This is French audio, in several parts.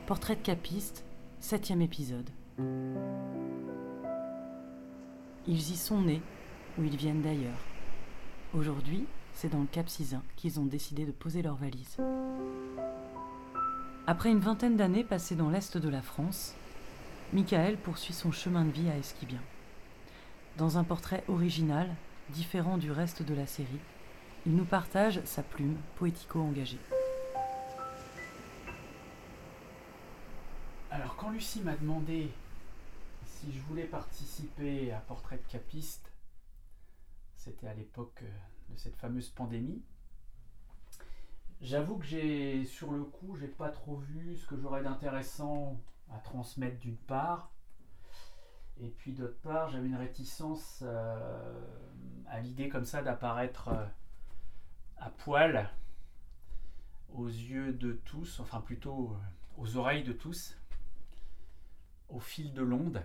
Portrait de Capiste, 7e épisode. Ils y sont nés, ou ils viennent d'ailleurs. Aujourd'hui, c'est dans le Cap Sizun qu'ils ont décidé de poser leurs valises. Après une vingtaine d'années passées dans l'est de la France, Michael poursuit son chemin de vie à Esquibien. Dans un portrait original, différent du reste de la série, il nous partage sa plume poético-engagée. Alors, quand Lucie m'a demandé si je voulais participer à Portrait de Capiste, c'était à l'époque de cette fameuse pandémie, j'avoue que sur le coup, j'ai pas trop vu ce que j'aurais d'intéressant à transmettre d'une part, et puis d'autre part, j'avais une réticence à l'idée comme ça d'apparaître à poil aux yeux de tous, enfin plutôt aux oreilles de tous, au fil de l'onde.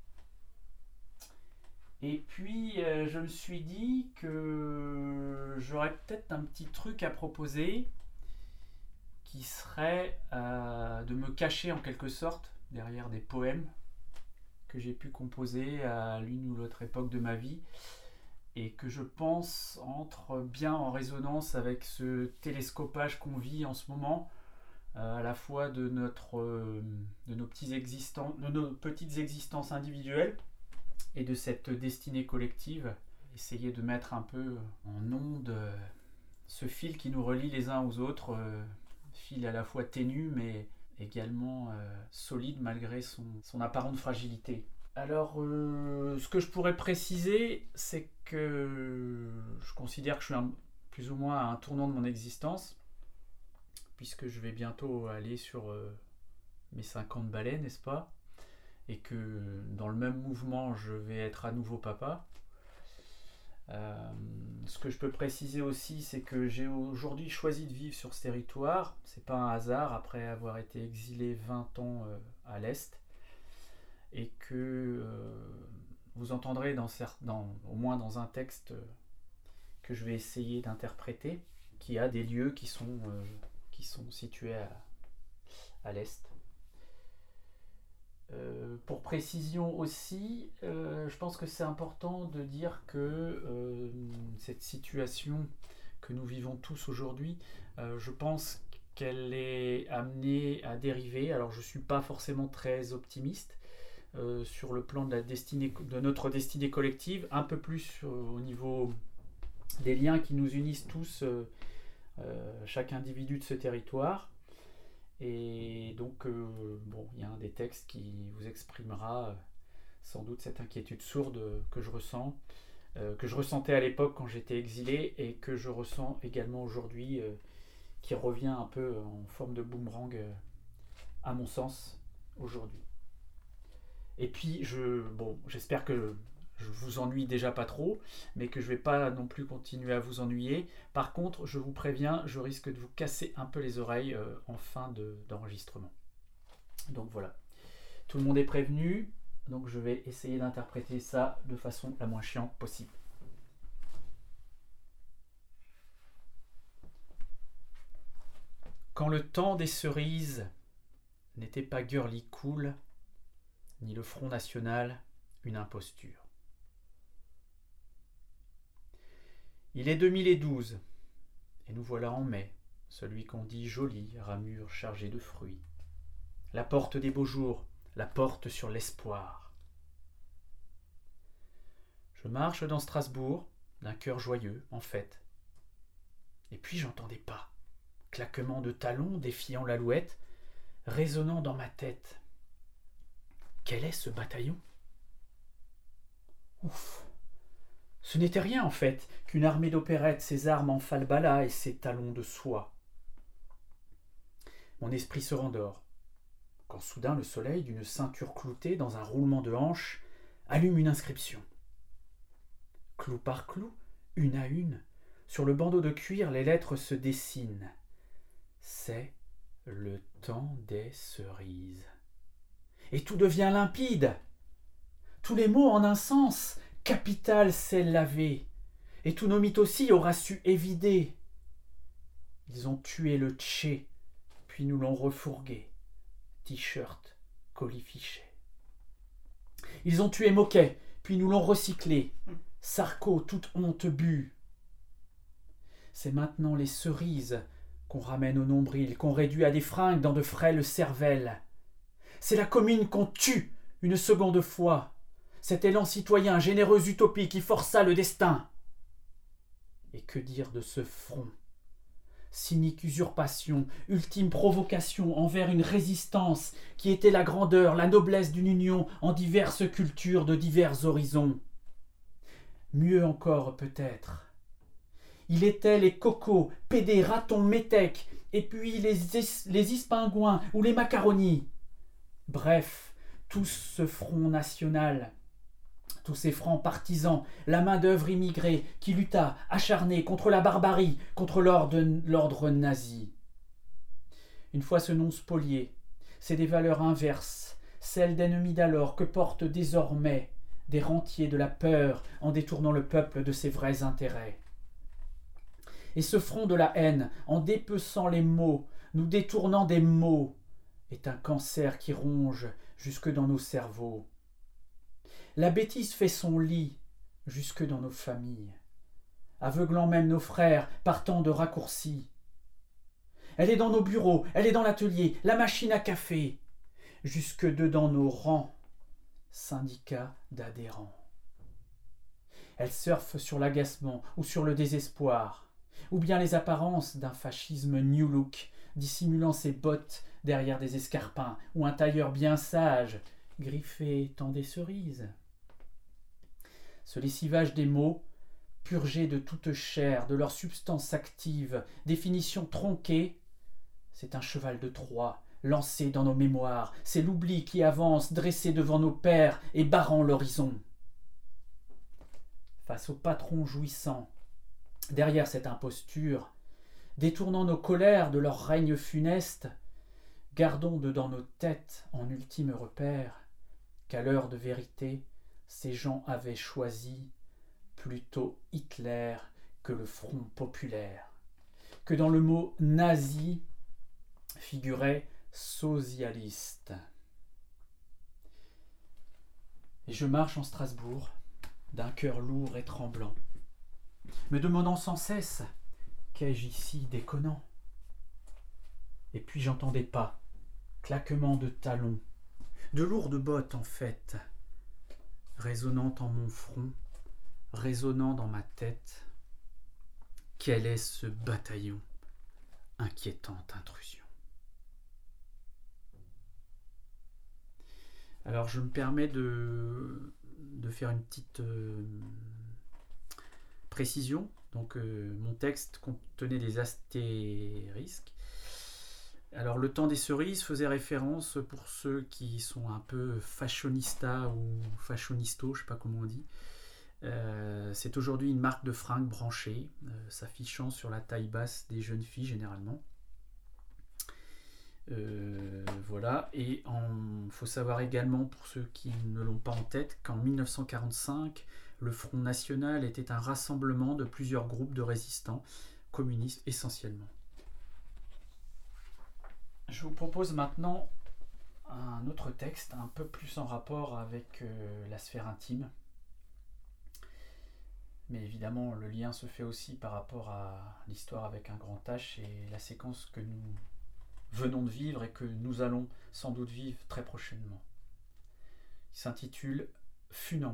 Et puis je me suis dit que j'aurais peut-être un petit truc à proposer qui serait de me cacher en quelque sorte derrière des poèmes que j'ai pu composer à l'une ou l'autre époque de ma vie et que je pense entrent bien en résonance avec ce télescopage qu'on vit en ce moment, à la fois de nos petites existences individuelles et de cette destinée collective. Essayer de mettre un peu en onde ce fil qui nous relie les uns aux autres, fil à la fois ténu mais également solide malgré son apparente fragilité. Alors, ce que je pourrais préciser, c'est que je considère que je suis plus ou moins à un tournant de mon existence, puisque je vais bientôt aller sur mes 50 balais, n'est-ce pas ? Et que dans le même mouvement, je vais être à nouveau papa. Ce que je peux préciser aussi, c'est que j'ai aujourd'hui choisi de vivre sur ce territoire. C'est pas un hasard, après avoir été exilé 20 ans à l'Est. Et que vous entendrez au moins dans un texte que je vais essayer d'interpréter, qui a des lieux qui sont situés à l'Est. Pour précision aussi, je pense que c'est important de dire que cette situation que nous vivons tous aujourd'hui, je pense qu'elle est amenée à dériver. Alors je ne suis pas forcément très optimiste sur le plan de notre destinée collective, un peu plus au niveau des liens qui nous unissent tous, chaque individu de ce territoire. Et donc, il y a un des textes qui vous exprimera sans doute cette inquiétude sourde que je ressens, que je ressentais à l'époque quand j'étais exilé et que je ressens également aujourd'hui, qui revient un peu en forme de boomerang, à mon sens, aujourd'hui. Et puis, j'espère que je vous ennuie déjà pas trop, mais que je vais pas non plus continuer à vous ennuyer. Par contre, je vous préviens, je risque de vous casser un peu les oreilles en fin d'enregistrement. Donc voilà, tout le monde est prévenu, donc je vais essayer d'interpréter ça de façon la moins chiante possible. Quand le temps des cerises n'était pas girly cool, ni le Front National une imposture. Il est 2012, et nous voilà en mai, celui qu'on dit joli, ramure chargée de fruits. La porte des beaux jours, la porte sur l'espoir. Je marche dans Strasbourg, d'un cœur joyeux, en fête. Et puis j'entends des pas, claquement de talons défiant l'alouette, résonnant dans ma tête. Quel est ce bataillon ? Ouf ! Ce n'était rien en fait qu'une armée d'opérettes, ses armes en falbala et ses talons de soie. Mon esprit se rendort, quand soudain le soleil, d'une ceinture cloutée dans un roulement de hanches, allume une inscription. Clou par clou, une à une, sur le bandeau de cuir, les lettres se dessinent. C'est le temps des cerises. Et tout devient limpide. Tous les mots en un sens, capital s'est lavé, et tous nos mythes aussi aura su évider. Ils ont tué le Tché, puis nous l'ont refourgué. t-shirt colifichet. Ils ont tué Moquet, puis nous l'ont recyclé. Sarko, toute honte bue. C'est maintenant les cerises qu'on ramène au nombril, qu'on réduit à des fringues dans de frêles cervelles. C'est la commune qu'on tue une seconde fois. Cet élan citoyen, généreux utopie qui força le destin. Et que dire de ce front? Cynique usurpation, ultime provocation envers une résistance qui était la grandeur, la noblesse d'une union en diverses cultures de divers horizons. Mieux encore peut-être. Il était les cocos, pédés, ratons, métèques, et puis les ispingouins ou les macaronis. Bref, tout ce front national, tous ces francs partisans, la main-d'œuvre immigrée qui lutta, acharnée, contre la barbarie, contre l'ordre nazi. Une fois ce nom spolié, c'est des valeurs inverses, celles d'ennemis d'alors que portent désormais des rentiers de la peur en détournant le peuple de ses vrais intérêts. Et ce front de la haine, en dépeçant les mots, nous détournant des mots, est un cancer qui ronge jusque dans nos cerveaux. La bêtise fait son lit jusque dans nos familles, aveuglant même nos frères par tant de raccourcis. Elle est dans nos bureaux, elle est dans l'atelier, la machine à café, jusque dedans nos rangs, syndicats d'adhérents. Elle surfe sur l'agacement ou sur le désespoir, ou bien les apparences d'un fascisme new look, dissimulant ses bottes derrière des escarpins, ou un tailleur bien sage, griffé tant des cerises. Ce lessivage des mots, purgés de toute chair, de leur substance active, définition tronquée, c'est un cheval de Troie, lancé dans nos mémoires, c'est l'oubli qui avance, dressé devant nos pères et barrant l'horizon. Face au patron jouissant, derrière cette imposture, détournant nos colères de leur règne funeste, gardons dedans nos têtes en ultime repère qu'à l'heure de vérité, ces gens avaient choisi plutôt Hitler que le Front populaire, que dans le mot nazi figurait socialiste. Et je marche en Strasbourg, d'un cœur lourd et tremblant, me demandant sans cesse qu'ai-je ici déconnant. Et puis j'entends des pas, claquements de talons, de lourdes bottes en fait, résonnant en mon front, résonnant dans ma tête. Quel est ce bataillon? Inquiétante intrusion. Alors je me permets de faire une petite précision. Donc mon texte contenait des astérisques. Alors le temps des cerises faisait référence, pour ceux qui sont un peu fashionista ou fashionisto, je ne sais pas comment on dit. C'est aujourd'hui une marque de fringues branchée, s'affichant sur la taille basse des jeunes filles généralement. Voilà, et il faut savoir également, pour ceux qui ne l'ont pas en tête, qu'en 1945, le Front National était un rassemblement de plusieurs groupes de résistants, communistes essentiellement. Je vous propose maintenant un autre texte, un peu plus en rapport avec la sphère intime. Mais évidemment, le lien se fait aussi par rapport à l'histoire avec un grand H et la séquence que nous venons de vivre et que nous allons sans doute vivre très prochainement. Il s'intitule « Funambule ».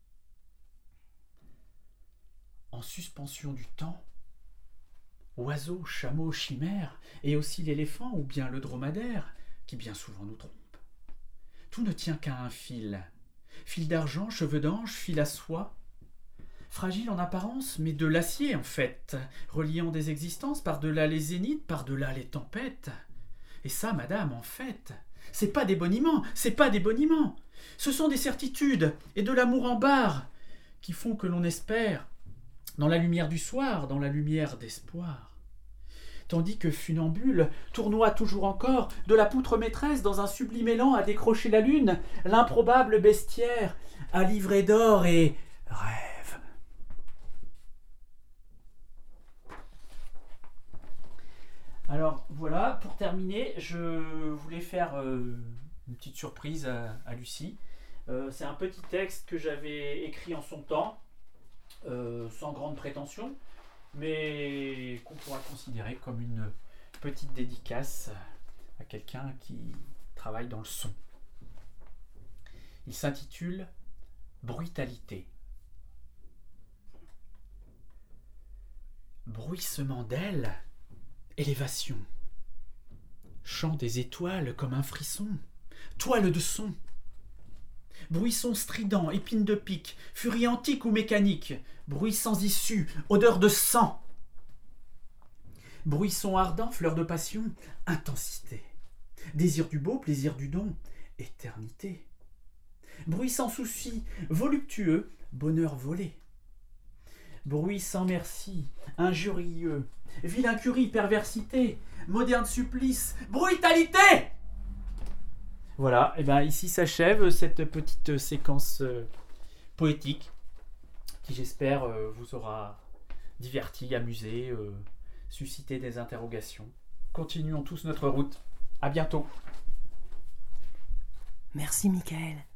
En suspension du temps, oiseaux, chameaux, chimères, et aussi l'éléphant ou bien le dromadaire, qui bien souvent nous trompe. Tout ne tient qu'à un fil. Fil d'argent, cheveux d'ange, fil à soie. Fragile en apparence, mais de l'acier en fait, reliant des existences par-delà les zéniths, par-delà les tempêtes. Et ça, madame, en fait, c'est pas des boniments, c'est pas des boniments. Ce sont des certitudes et de l'amour en barre qui font que l'on espère dans la lumière du soir, dans la lumière d'espoir. Tandis que funambule tournoie toujours encore de la poutre maîtresse dans un sublime élan à décrocher la lune, l'improbable bestiaire à livrer d'or et rêve. Alors Alors voilà, pour terminer, je voulais faire une petite surprise à Lucie. C'est un petit texte que j'avais écrit en son temps, sans grande prétention, mais qu'on pourra considérer comme une petite dédicace à quelqu'un qui travaille dans le son. Il s'intitule Brutalité. Bruissement d'ailes, élévation. Chant des étoiles comme un frisson, toile de son. Bruisson strident, épine de pique, furie antique ou mécanique, bruit sans issue, odeur de sang. Bruisson ardent, fleur de passion, intensité. Désir du beau, plaisir du don, éternité. Bruit sans souci, voluptueux, bonheur volé. Bruit sans merci, injurieux, ville incurie, perversité, moderne supplice, brutalité. Voilà, et bien ici s'achève cette petite séquence poétique qui j'espère vous aura diverti, amusé, suscité des interrogations. Continuons tous notre route. À bientôt. Merci Michael.